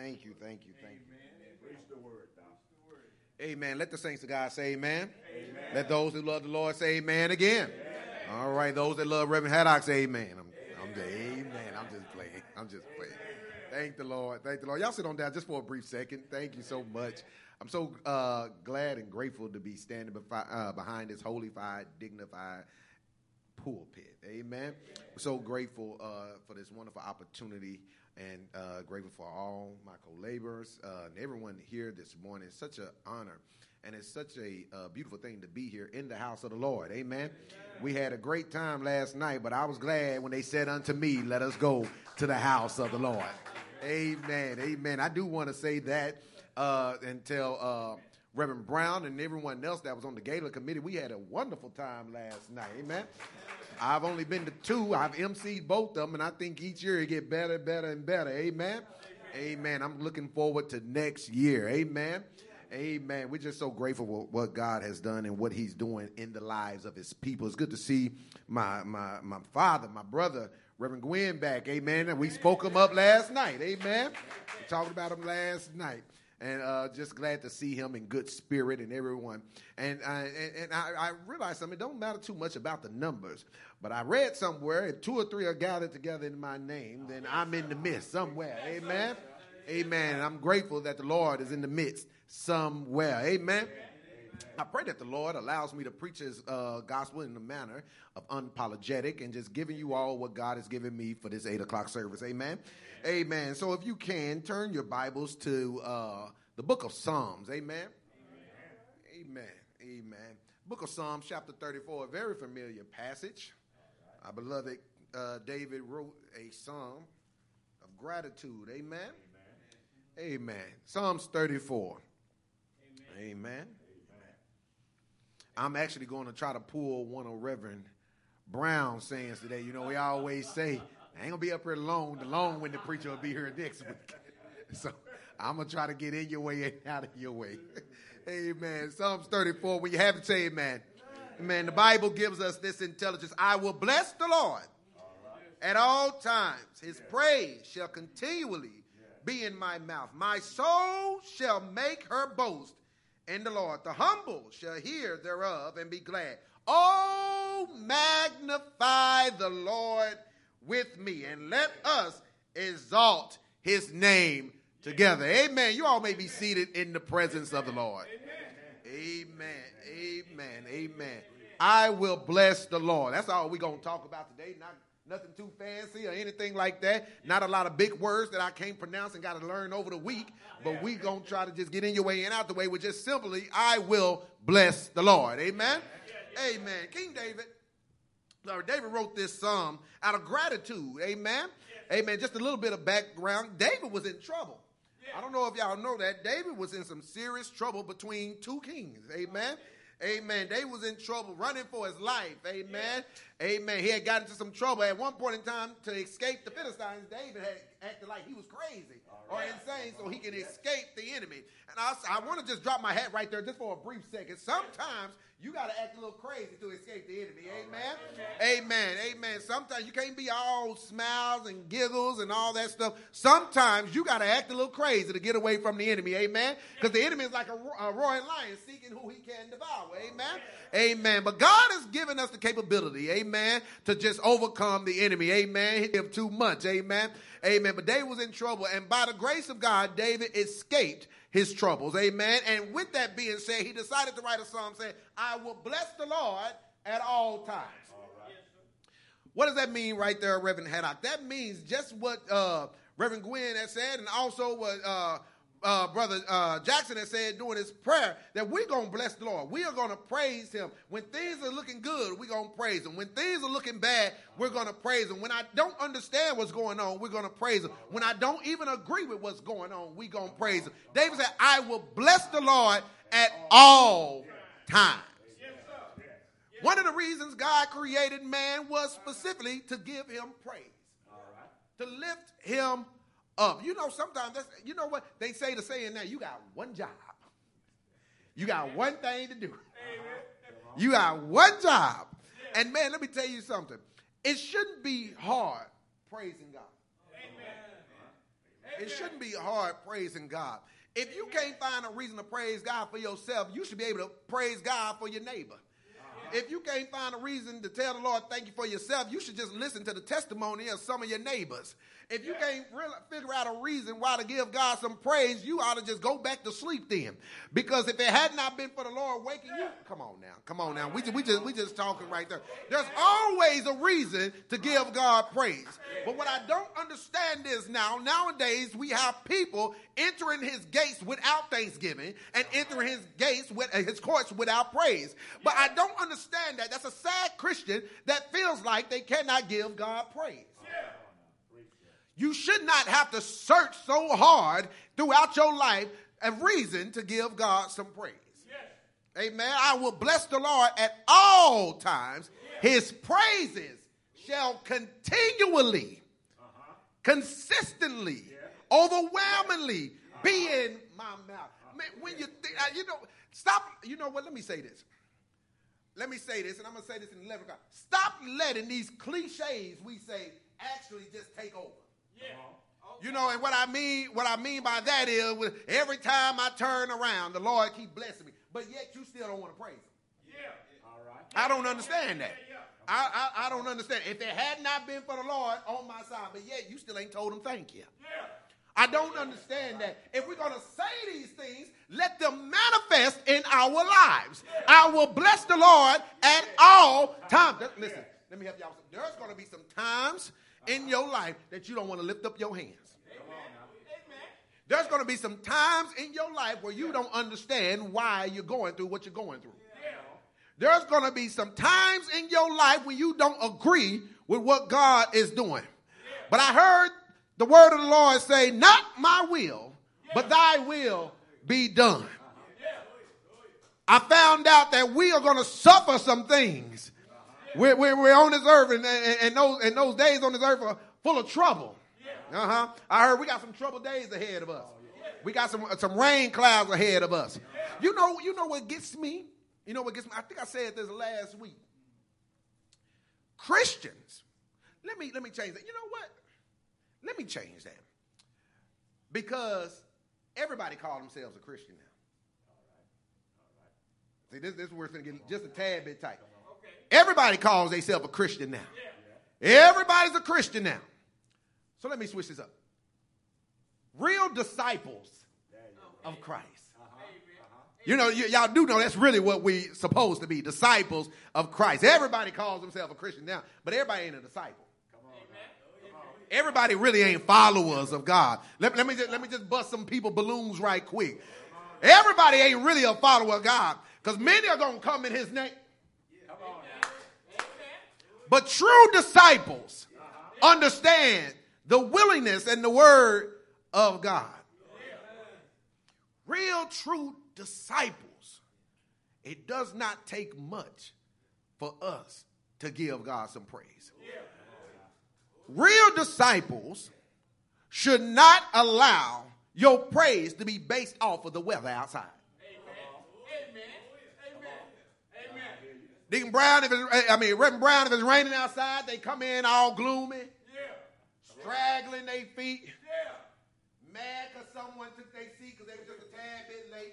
Thank you. Amen. Preach the word, Doc. Amen. Let the saints of God say amen. Amen. Let those who love the Lord say amen again. Amen. All right. Those that love Reverend Haddock say amen. I'm just playing. Thank the Lord. Y'all sit on down just for a brief second. Thank you so much. I'm so glad and grateful to be standing behind this holified, dignified pulpit. Amen. We're so grateful for this wonderful opportunity and grateful for all my co-laborers and everyone here this morning. It's such an honor and it's such a beautiful thing to be here in the house of the Lord. Amen. We had a great time last night, but I was glad when they said unto me, let us go to the house of the Lord. Amen. I do want to say that and tell Reverend Brown and everyone else that was on the Gala committee, we had a wonderful time last night. Amen. I've only been to 2. I've emceed both of them, and I think each year it get better and better. Amen. Amen. I'm looking forward to next year. Amen. Amen. We're just so grateful for what God has done and what he's doing in the lives of his people. It's good to see my father, my brother, Reverend Gwynn back. Amen. And we spoke him up last night. Amen. We talked about him last night. And just glad to see him in good spirit and everyone. And I realized something. It don't matter too much about the numbers. But I read somewhere, if 2 or 3 are gathered together in my name, then I'm in the midst somewhere. Amen. Amen. And I'm grateful that the Lord is in the midst somewhere. Amen. I pray that the Lord allows me to preach his gospel in the manner of unapologetic and just giving you all what God has given me for this 8 o'clock service. Amen. Amen. So if you can, turn your Bibles to the book of Psalms. Amen. Amen. Book of Psalms, chapter 34, a very familiar passage. Our beloved David wrote a psalm of gratitude. Amen. Amen. Psalms 34. Amen. I'm actually going to try to pull one of Reverend Brown's sayings today. You know, we always say, I ain't going to be up here long. The long-winded preacher will be here next week. So I'm going to try to get in your way and out of your way. Amen. Psalms 34, when you have it, say amen. Amen. The Bible gives us this intelligence. I will bless the Lord at all times. His praise shall continually be in my mouth. My soul shall make her boast in the Lord. The humble shall hear thereof and be glad. Oh, magnify the Lord with me, and let us exalt his name together. Amen. You all may be seated in the presence of the Lord. Amen. I will bless the Lord. That's all we're going to talk about today. Nothing too fancy or anything like that. Not a lot of big words that I can't pronounce and got to learn over the week. But we're going to try to just get in your way and out the way with just simply, I will bless the Lord. Amen. Amen. King David wrote this psalm out of gratitude. Amen. Amen. Just a little bit of background. David was in trouble. I don't know if y'all know that. David was in some serious trouble between 2 kings. Amen. Amen. David was in trouble, running for his life. Amen. Amen. He had gotten into some trouble at one point in time to escape the Philistines. David had acted like he was crazy or insane so he can escape the enemy. And I want to just drop my hat right there just for a brief second. Sometimes you got to act a little crazy to escape the enemy. Amen. Sometimes you can't be all smiles and giggles and all that stuff. Sometimes you got to act a little crazy to get away from the enemy. Amen. Because the enemy is like a roaring lion seeking who he can devour. Amen. But God has given us the capability, amen, to just overcome the enemy. Amen. He give too much. Amen. But David was in trouble, and by the grace of God, David escaped his troubles. Amen. And with that being said, he decided to write a psalm saying, I will bless the Lord at all times. What does that mean right there, Reverend Haddock? That means just what Reverend Gwynn has said, and also what Brother Jackson has said during his prayer, that we're going to bless the Lord. We are going to praise him. When things are looking good, we're going to praise him. When things are looking bad, we're going to praise him. When I don't understand what's going on, we're going to praise him. When I don't even agree with what's going on, we're going to praise him. David said, I will bless the Lord at all times. One of the reasons God created man was specifically to give him praise, to lift him up. You know, sometimes you know what they say the saying now, you got one job. You got one thing to do. You got one job. And man, let me tell you something. It shouldn't be hard praising God. It shouldn't be hard praising God. If you can't find a reason to praise God for yourself, you should be able to praise God for your neighbor. If you can't find a reason to tell the Lord thank you for yourself, you should just listen to the testimony of some of your neighbors. If you can't really figure out a reason why to give God some praise, you ought to just go back to sleep then. Because if it had not been for the Lord waking you, come on now. We just talking right there. There's always a reason to give God praise. But what I don't understand is nowadays we have people entering his gates without thanksgiving and entering his gates with his courts without praise. But I don't understand that. That's a sad Christian that feels like they cannot give God praise. You should not have to search so hard throughout your life a reason to give God some praise. Yes. Amen. I will bless the Lord at all times. Yes. His praises shall continually, consistently, overwhelmingly be in my mouth. Man, when you think, stop. You know what? Let me say this. And I'm going to say this in 11 o'clock. Stop letting these cliches we say actually just take over. Yeah. Okay. You know, and what I mean by that is every time I turn around, the Lord keep blessing me. But yet you still don't want to praise him. Yeah. All right. I don't understand that. I don't understand. If it had not been for the Lord on my side, but yet you still ain't told him thank you. Yeah. I don't understand that. If we're going to say these things, let them manifest in our lives. I will bless the Lord at all times. Listen, let me help y'all. There's going to be some times in your life that you don't want to lift up your hands. There's going to be some times in your life where you don't understand why you're going through what you're going through. There's going to be some times in your life when you don't agree with what God is doing. But I heard the word of the Lord say, not my will, but thy will be done. I found out that we are going to suffer some things. We're on this earth, and those days on this earth are full of trouble. I heard we got some troubled days ahead of us. We got some rain clouds ahead of us. You know what gets me? You know what gets me? I think I said this last week. Christians, let me change that. You know what? Let me change that. Because everybody calls themselves a Christian now. See, this is where it's going to get just a tad bit tight. Everybody calls themselves a Christian now. Everybody's a Christian now. So let me switch this up. Real disciples of Christ. You know, y'all do know that's really what we supposed to be, disciples of Christ. Everybody calls themselves a Christian now, but everybody ain't a disciple. Everybody really ain't followers of God. Let me just bust some people balloons right quick. Everybody ain't really a follower of God, because many are going to come in his name. But true disciples understand the willingness and the word of God. Real true disciples, it does not take much for us to give God some praise. Real disciples should not allow your praise to be based off of the weather outside. Deacon Brown, Reverend Brown, if it's raining outside, they come in all gloomy, straggling their feet, mad because someone took their seat because they were just a tad bit late.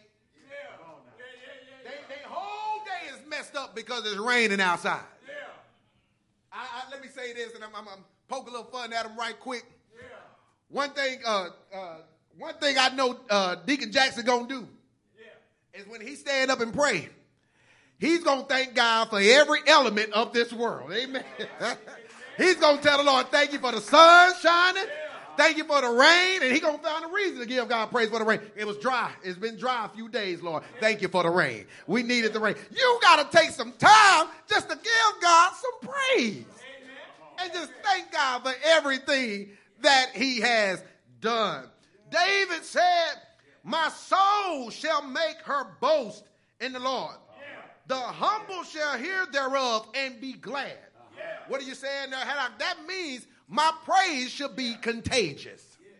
Their whole day is messed up because it's raining outside. Let me say this, and I'm poke a little fun at them right quick. One thing I know Deacon Jackson gonna do is when he stand up and pray, he's going to thank God for every element of this world. Amen. He's going to tell the Lord, thank you for the sun shining. Thank you for the rain. And he's going to find a reason to give God praise for the rain. It was dry. It's been dry a few days, Lord. Thank you for the rain. We needed the rain. You got to take some time just to give God some praise. And just thank God for everything that he has done. David said, my soul shall make her boast in the Lord. The humble shall hear thereof and be glad. What are you saying there? That means my praise should be contagious.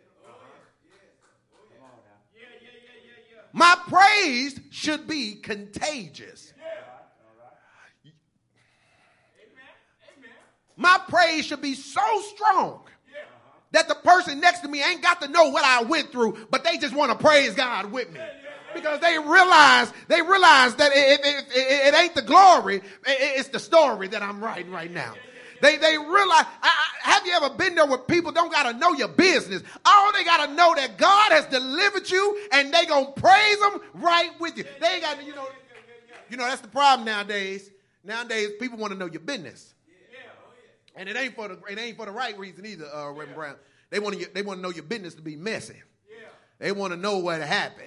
My praise should be contagious. My praise should be so strong that the person next to me ain't got to know what I went through, but they just want to praise God with me. Because they realize that it ain't the glory, it's the story that I'm writing right now. They realize, have you ever been there where people don't got to know your business? All they got to know that God has delivered you and they going to praise him right with you. They ain't got to, that's the problem nowadays. Nowadays, people want to know your business. And it ain't for the right reason either, Reverend Brown. They want to know your business to be messy. They want to know what happened.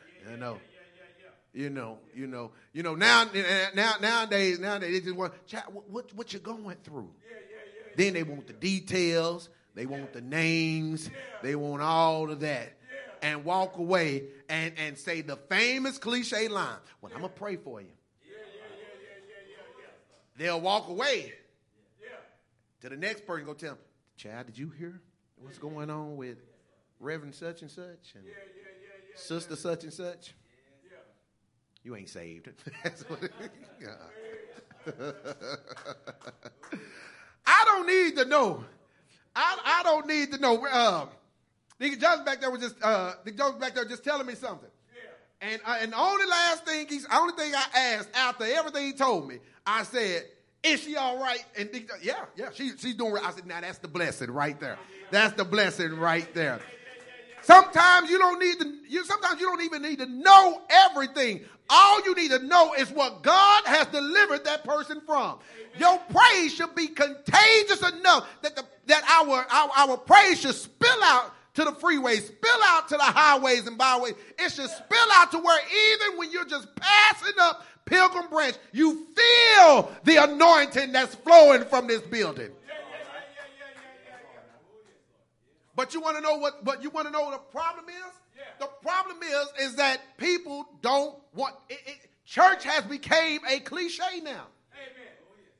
Nowadays they just want, what you going through? Then they want the details, they want the names, they want all of that, and walk away and say the famous cliche line, well, I'm gonna pray for you. They'll walk away to the next person, go tell them, child, did you hear what's going on with Reverend such and such and sister such and such? You ain't saved. I don't need to know. I don't need to know. Deacon Jones back there was just telling me something. And the only thing I asked after everything he told me, I said, is she all right? And she's doing right. I said, now that's the blessing right there. That's the blessing right there. Sometimes you don't even need to know everything. All you need to know is what God has delivered that person from. Your praise should be contagious enough that our praise should spill out to the freeways, spill out to the highways and byways. It should spill out to where even when you're just passing up Pilgrim Branch, you feel the anointing that's flowing from this building. But you want to know what the problem is? Yeah. The problem is that people don't want it. Church has become a cliche now. Amen.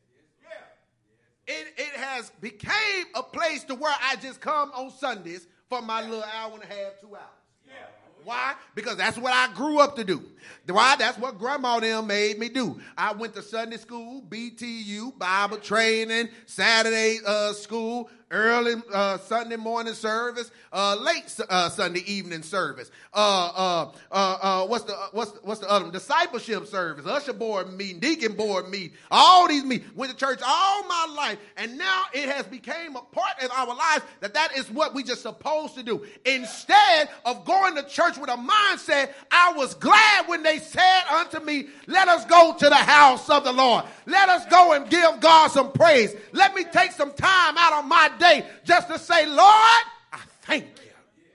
It has become a place to where I just come on Sundays for my little hour and a half, 2 hours. Yeah. Why? Because that's what I grew up to do. Why? That's what grandma them made me do. I went to Sunday school, BTU, Bible training, Saturday school, early Sunday morning service, late Sunday evening service. What's the other one? Discipleship service, usher board meeting, deacon board meeting. All these meetings. Went to church all my life, and now it has become a part of our lives that is what we just supposed to do. Instead of going to church with a mindset, I was glad when they said unto me, "Let us go to the house of the Lord. Let us go and give God some praise. Let me take some time out of my day just to say, Lord, I thank you."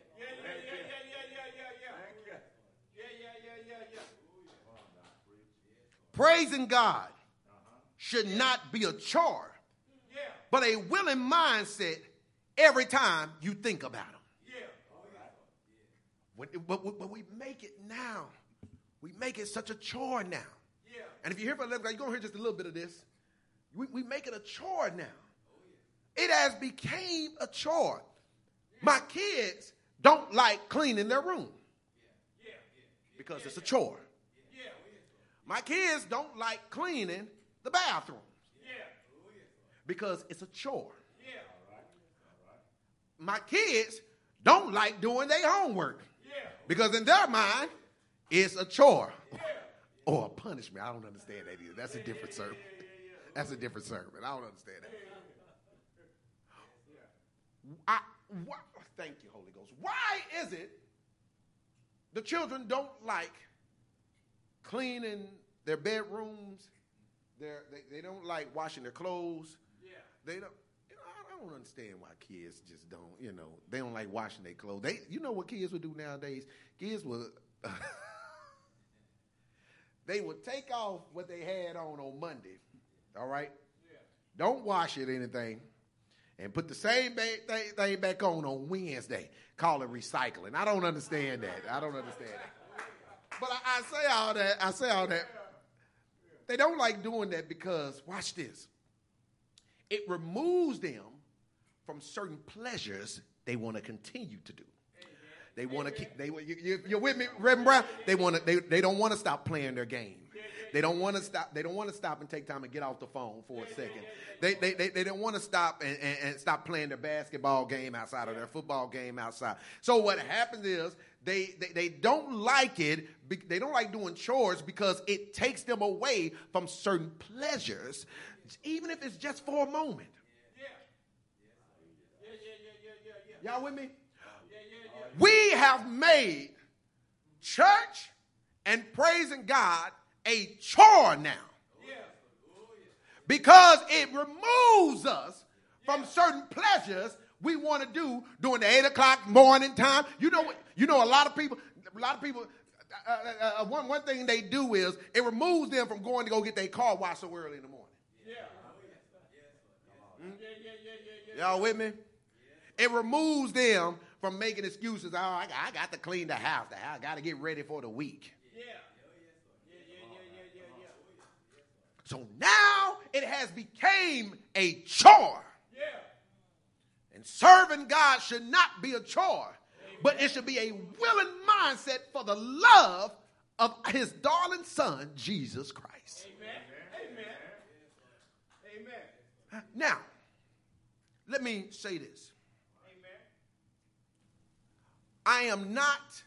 Praising God should not be a chore, but a willing mindset every time you think about him. But we make it now. We make it such a chore now. And if you hear from you're going to hear just a little bit of this. We make it a chore now. It has become a chore. My kids don't like cleaning their room because it's a chore. My kids don't like cleaning the bathrooms because it's a chore. My kids don't like doing their homework because in their mind, it's a chore or a punishment. I don't understand that either. That's a different sermon. That's a different sermon. I don't understand that. Thank you, Holy Ghost. Why is it the children don't like cleaning their bedrooms? They don't like washing their clothes. They don't. I don't understand why kids just don't. They don't like washing their clothes. You know what kids would do nowadays? Kids would. They would take off what they had on Monday. All right. Don't wash it or anything. And put the same thing back on Wednesday. Call it recycling. I don't understand that. But I say all that. They don't like doing that because, watch this. It removes them from certain pleasures they want to continue to do. They want to keep. You're with me, Reverend Brown? They don't want to stop playing their game. They don't want to stop. They don't want to stop and take time and get off the phone for a second. They don't want to stop and stop playing their basketball game outside or their football game outside. So what happens is they don't like it. They don't like doing chores because it takes them away from certain pleasures, even if it's just for a moment. Y'all with me? We have made church and praising God a chore now. Because it removes us from certain pleasures we want to do during the 8 o'clock morning time. You know, a lot of people, one thing they do is it removes them from going to go get their car washed so early in the morning. Y'all with me? It removes them from making excuses. Oh, I got to clean the house. I got to get ready for the week. So now it has become a chore. And serving God should not be a chore, but it should be a willing mindset for the love of his darling son, Jesus Christ. Amen. Now, let me say this. I am not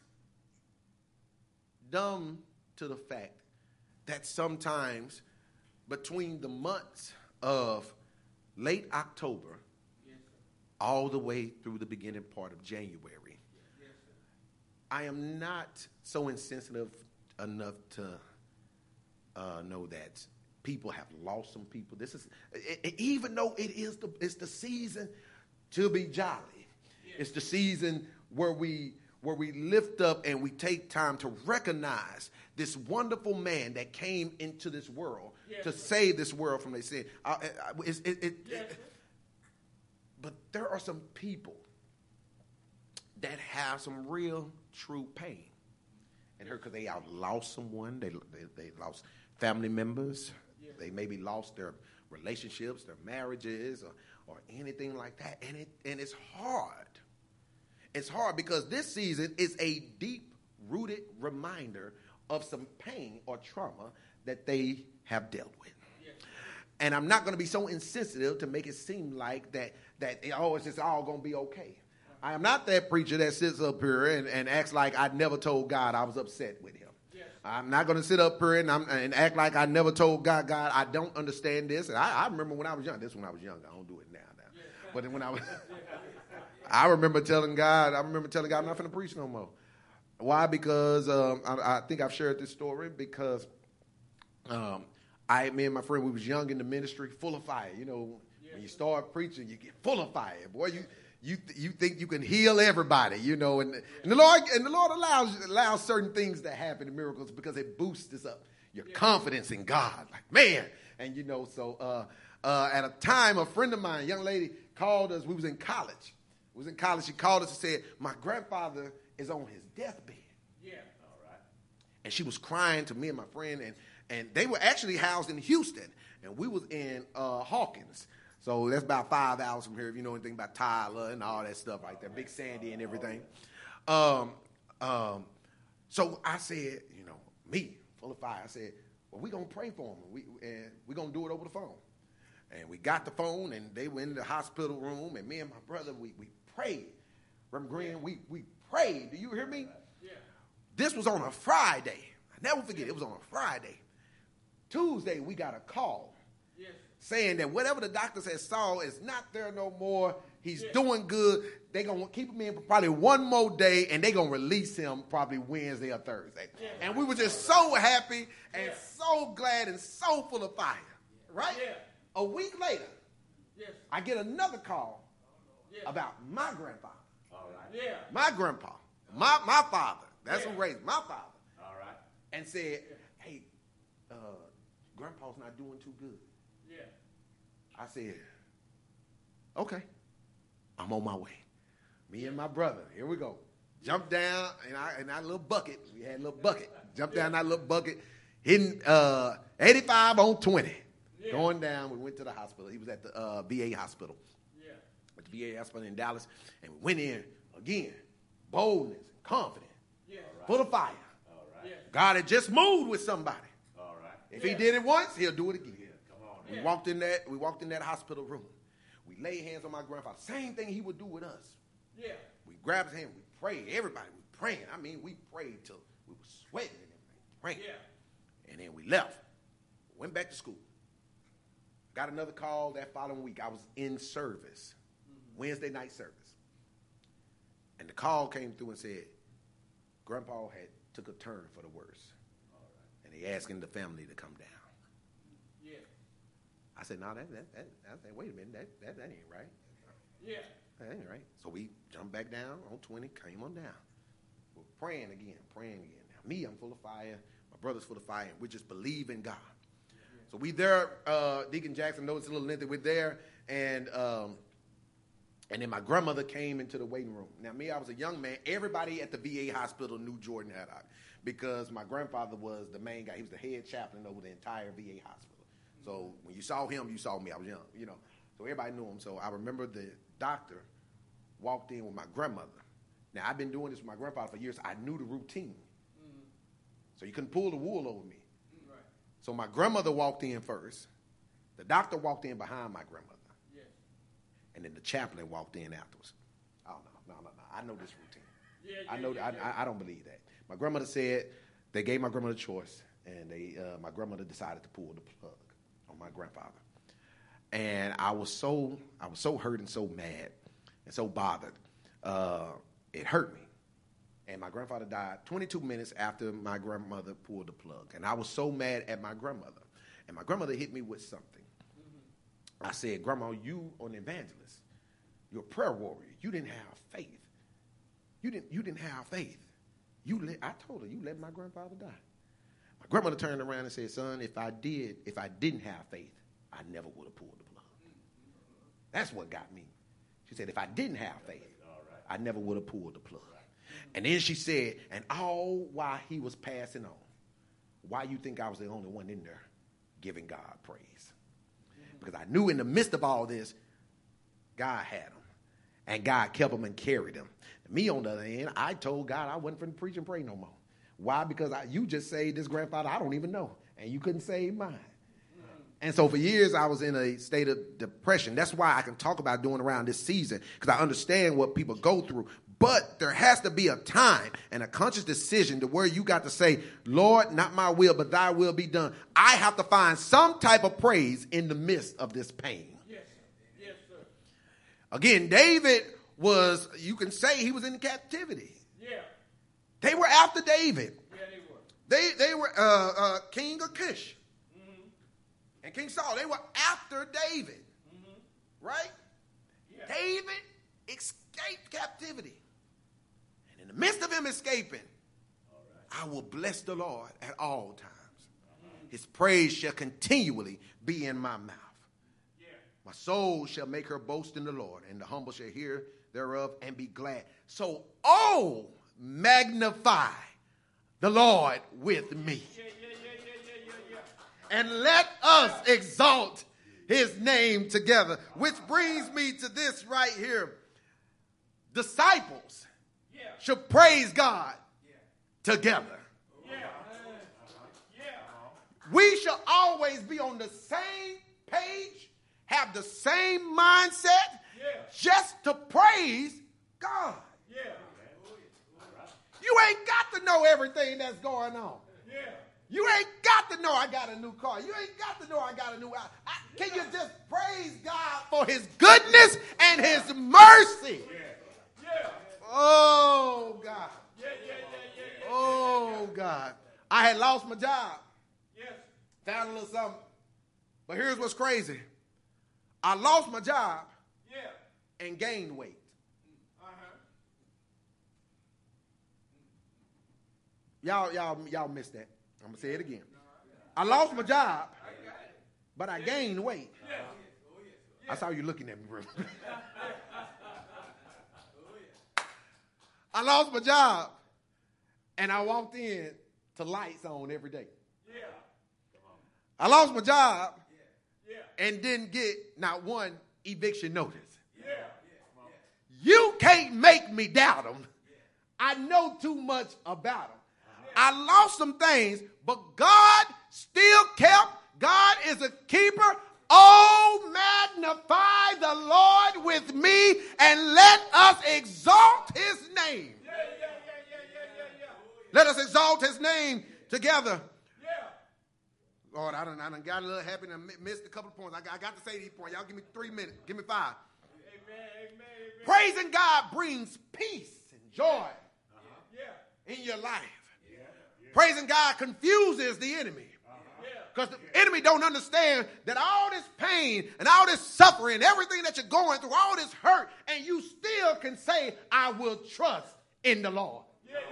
dumb to the fact that sometimes between the months of late October all the way through the beginning part of January, I am not so insensitive enough to know that people have lost some people. This is, even though it's the season to be jolly. It's the season where we lift up and we take time to recognize this wonderful man that came into this world to save this world from their sin. But there are some people that have some real, true pain and hurt because they lost someone. They lost family members. They maybe lost their relationships, their marriages, or anything like that. And it's hard. It's hard because this season is a deep-rooted reminder of some pain or trauma that they have dealt with. And I'm not going to be so insensitive to make it seem like that it's just all going to be okay. I am not that preacher that sits up here and acts like I never told God I was upset with him. I'm not going to sit up here and act like I never told God, I don't understand this. And I remember when I was young. This is when I was young. I don't do it now. But then when I was... I remember telling God, I'm not going to preach no more. Why? Because I think I've shared this story because me and my friend, we was young in the ministry, full of fire. You know, when you start preaching, you get full of fire. Boy, you think you can heal everybody, you know. And the Lord allows certain things to happen in miracles because it boosts us up, your confidence in God. Like, man. And, you know, so at a time, a friend of mine, a young lady, called us. We was in college. She called us and said, my grandfather is on his deathbed. And she was crying to me and my friend, and they were actually housed in Houston, and we was in Hawkins. So that's about 5 hours from here, if you know anything about Tyler and all that stuff like that, Big Sandy and everything. So I said, you know, me, full of fire, I said, well, we're going to pray for him, and we're going to do it over the phone. And we got the phone, and they went in the hospital room, and me and my brother, we prayed. Reverend Green, we prayed. Do you hear me? Yeah. This was on a Friday. I never forget, it was on a Friday. Tuesday, we got a call saying that whatever the doctors had saw is not there no more. He's doing good. They're going to keep him in for probably one more day, and they're going to release him probably Wednesday or Thursday. Yeah. And we were just so happy and so glad and so full of fire. Right? Yeah. A week later, I get another call about my grandfather. All right. Yeah. My grandpa. My father. That's who raised my father. All right. And said, hey, Grandpa's not doing too good. Yeah. I said, okay, I'm on my way. Me and my brother, here we go. Jump down in our little bucket. We had a little bucket. Jump down that little bucket, hitting 85 on 20. Yeah. Going down, we went to the hospital. He was at the VA hospital. Yeah. At the VA hospital in Dallas. And we went in again, boldness, confident, full of fire. All right. Yeah. God had just moved with somebody. All right. If he did it once, he'll do it again. We walked in that hospital room. We laid hands on my grandfather. Same thing he would do with us. Yeah. We grabbed his hand. We prayed. Everybody was praying. I mean, we prayed till we were sweating and everything. Praying. Yeah. And then we left. Went back to school. Got another call that following week. I was in service. Wednesday night service. And the call came through and said, Grandpa had took a turn for the worse. And he asking the family to come down. Yeah. I said, no, wait a minute, that ain't right. Yeah. That ain't right. So we jumped back down on 20, came on down. We're praying again. Now, me, I'm full of fire. My brother's full of fire. And we just believe in God. Yeah. So we there, Deacon Jackson knows it's a little lengthy. We're there, and then my grandmother came into the waiting room. Now, me, I was a young man. Everybody at the VA hospital knew Jordan Haddock because my grandfather was the main guy. He was the head chaplain over the entire VA hospital. So when you saw him, you saw me. I was young, you know. So everybody knew him. So I remember the doctor walked in with my grandmother. Now, I've been doing this with my grandfather for years. I knew the routine. Mm-hmm. So you couldn't pull the wool over me. Right. So my grandmother walked in first. The doctor walked in behind my grandmother. Yes. And then the chaplain walked in afterwards. Oh, no. I know this routine. I don't believe that. My grandmother said they gave my grandmother a choice, and my grandmother decided to pull the plug on my grandfather. And I was so hurt and so mad and so bothered. It hurt me. And my grandfather died 22 minutes after my grandmother pulled the plug. And I was so mad at my grandmother. And my grandmother hit me with something. Mm-hmm. I said, Grandma, you are an evangelist. You're a prayer warrior. You didn't have faith. You didn't have faith. I told her, you let my grandfather die. My grandmother turned around and said, son, if I didn't have faith, I never would have pulled the plug. That's what got me. She said, if I didn't have faith, I never would have pulled the plug. And then she said, and all while he was passing on, why you think I was the only one in there giving God praise? Because I knew in the midst of all this, God had him. And God kept him and carried him. Me, on the other hand, I told God I wasn't finna preach and pray no more. Why? Because you just saved this grandfather I don't even know. And you couldn't save mine. And so for years, I was in a state of depression. That's why I can talk about doing around this season, because I understand what people go through. But there has to be a time and a conscious decision to where you got to say, Lord, not my will, but thy will be done. I have to find some type of praise in the midst of this pain. Yes, yes, sir. Again, David was, you can say he was in captivity. Yeah. They were after David. Yeah, they were. They were King Achish. And King Saul, they were after David, right? Yeah. David escaped captivity. And in the midst of him escaping, I will bless the Lord at all times. His praise shall continually be in my mouth. Yeah. My soul shall make her boast in the Lord, and the humble shall hear thereof and be glad. So, magnify the Lord with me. Yeah. And let us exalt his name together. Which brings me to this right here. Disciples should praise God together. We shall always be on the same page, have the same mindset, just to praise God. You ain't got to know everything that's going on. You ain't got to know I got a new car. You ain't got to know I got a new house. Can you just praise God for his goodness and his mercy? Oh, God. Oh, God. I had lost my job. Found a little something. But here's what's crazy. I lost my job and gained weight. Y'all missed that. I'm going to say it again. I lost my job, but I gained weight. I saw you looking at me, bro. I lost my job, and I walked in to lights on every day. I lost my job and didn't get not one eviction notice. You can't make me doubt them. I know too much about them. I lost some things, but God still kept. God is a keeper. Oh, magnify the Lord with me and let us exalt his name. Let us exalt his name together. Lord, I done got a little happy and missed a couple of points. I got to say these points. Y'all give me 3 minutes. Give me 5. Amen. Praising God brings peace and joy in your life. Praising God confuses the enemy. Because the enemy don't understand that all this pain and all this suffering, everything that you're going through, all this hurt, and you still can say, I will trust in the Lord.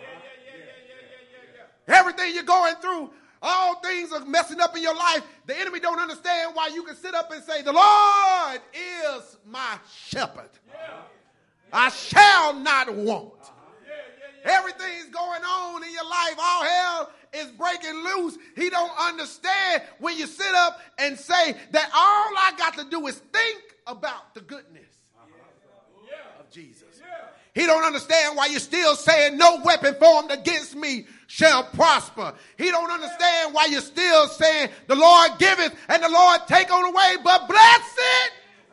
Everything you're going through, all things are messing up in your life. The enemy don't understand why you can sit up and say, the Lord is my shepherd. I shall not want. Everything's going on in your life. All hell is breaking loose. He don't understand when you sit up and say that all I got to do is think about the goodness of Jesus. He don't understand why you're still saying no weapon formed against me shall prosper. He don't understand why you're still saying the Lord giveth and the Lord take on away, but blessed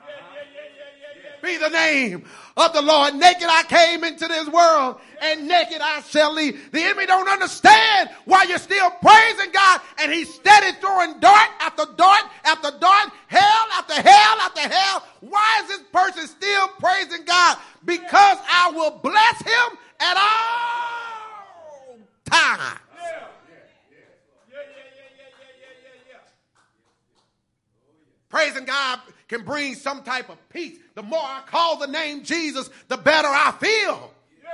be the name of the Lord. Naked I came into this world and naked I shall leave. The enemy don't understand why you're still praising God and he's steady throwing dart after dart after dart, hell after hell after hell. Why is this person still praising God? Because I will bless him at all times. Praising God can bring some type of peace. The more I call the name Jesus, the better I feel.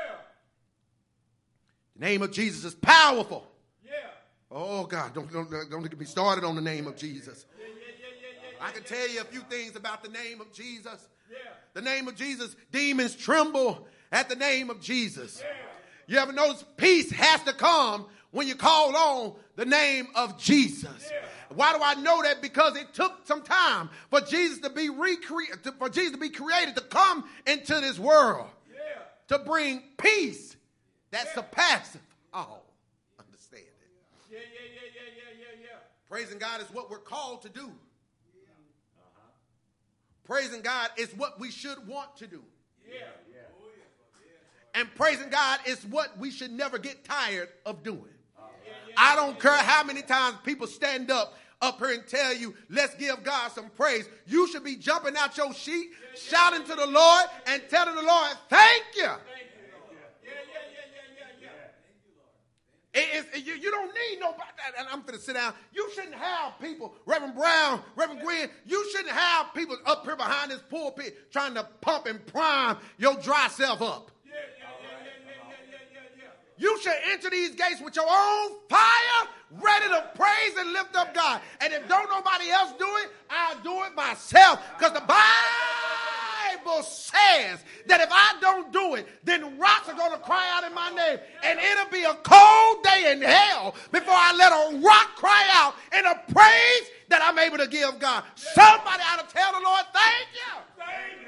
The name of Jesus is powerful. Oh, God, don't get me started on the name of Jesus. I can tell you a few things about the name of Jesus. The name of Jesus, demons tremble at the name of Jesus. You ever notice peace has to come when you call on the name of Jesus? Why do I know that? Because it took some time for Jesus to be created, to come into this world, to bring peace that surpasses all understanding. Praising God is what we're called to do. Praising God is what we should want to do. And praising God is what we should never get tired of doing. I don't care how many times people stand up here and tell you, let's give God some praise. You should be jumping out your seat, shouting to the Lord and telling the Lord, thank you. You don't need nobody. And I'm going to sit down. You shouldn't have people, Reverend Brown, Reverend Gwen, you shouldn't have people up here behind this pulpit trying to pump and prime your dry self up. You should enter these gates with your own fire, ready to praise and lift up God. And if don't nobody else do it, I'll do it myself. Because the Bible says that if I don't do it, then rocks are going to cry out in my name. And it'll be a cold day in hell before I let a rock cry out in a praise that I'm able to give God. Somebody ought to tell the Lord, thank you. Thank you.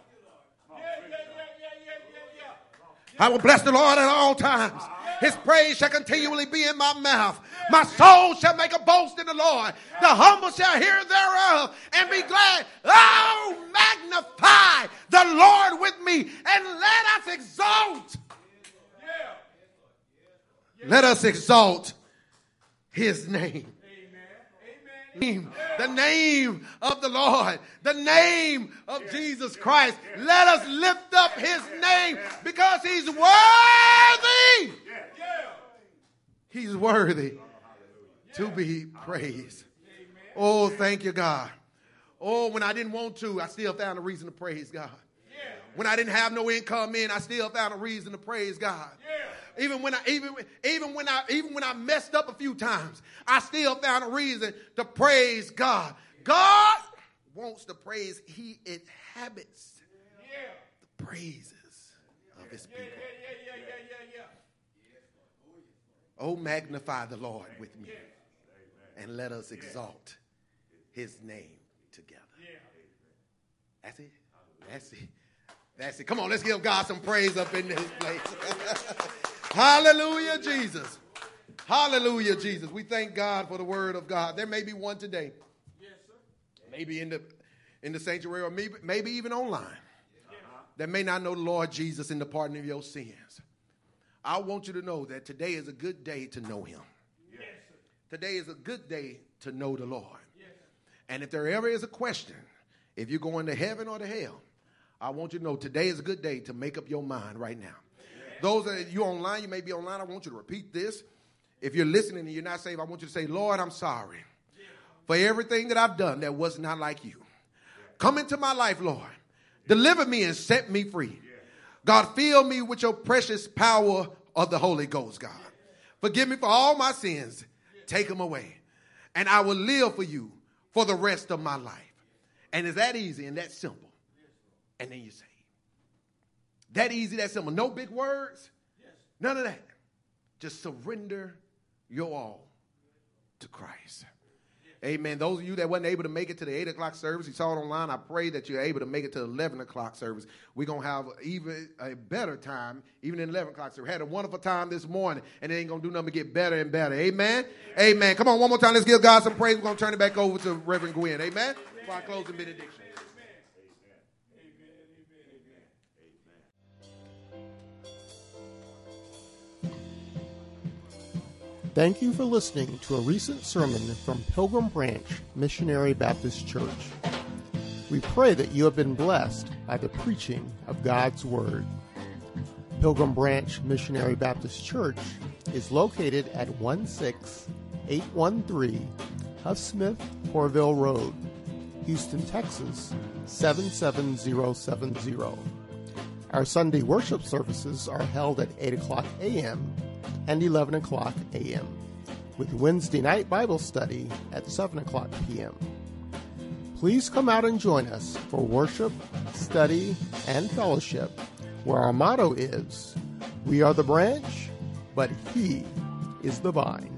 I will bless the Lord at all times. His praise shall continually be in my mouth. My soul shall make a boast in the Lord. The humble shall hear thereof and be glad. Oh, magnify the Lord with me and let us exalt. Let us exalt his name. The name of the Lord, the name of Jesus Christ. Let us lift up his name because he's worthy. He's worthy to be praised. Oh, thank you, God. Oh, when I didn't want to, I still found a reason to praise God. When I didn't have no income in, I still found a reason to praise God. Even when I messed up a few times, I still found a reason to praise God. God wants the praise. He inhabits the praises of his people. Oh, magnify the Lord with me and let us exalt his name together. That's it. That's it. That's it. Come on, let's give God some praise up in this place. Hallelujah, Jesus. Hallelujah, Jesus. We thank God for the word of God. There may be one today. Yes, sir. Maybe in the sanctuary or maybe even online that may not know the Lord Jesus in the pardon of your sins. I want you to know that today is a good day to know him. Yes, sir. Today is a good day to know the Lord. Yes. And if there ever is a question, if you're going to heaven or to hell, I want you to know today is a good day to make up your mind right now. Yes. Those that you online, you may be online, I want you to repeat this. If you're listening and you're not saved, I want you to say, Lord, I'm sorry for everything that I've done that was not like you. Come into my life, Lord. Deliver me and set me free. God, fill me with your precious power of the Holy Ghost, God. Forgive me for all my sins. Take them away. And I will live for you for the rest of my life. And it's that easy and that simple. And then you say, that easy, that simple. No big words. None of that. Just surrender your all to Christ. Amen. Those of you that wasn't able to make it to the 8 o'clock service, you saw it online, I pray that you're able to make it to the 11 o'clock service. We're going to have even a better time, even in 11 o'clock service. We had a wonderful time this morning, and it ain't going to do nothing but get better and better. Amen? Amen. Come on, one more time. Let's give God some praise. We're going to turn it back over to Reverend Gwen. Amen? For our closing benediction. Thank you for listening to a recent sermon from Pilgrim Branch Missionary Baptist Church. We pray that you have been blessed by the preaching of God's Word. Pilgrim Branch Missionary Baptist Church is located at 16813 Huffsmith Corville Road, Houston, Texas 77070. Our Sunday worship services are held at 8 o'clock a.m. and 11 o'clock a.m., with Wednesday night Bible study at 7 o'clock p.m. Please come out and join us for worship, study, and fellowship, where our motto is, we are the branch, but he is the vine.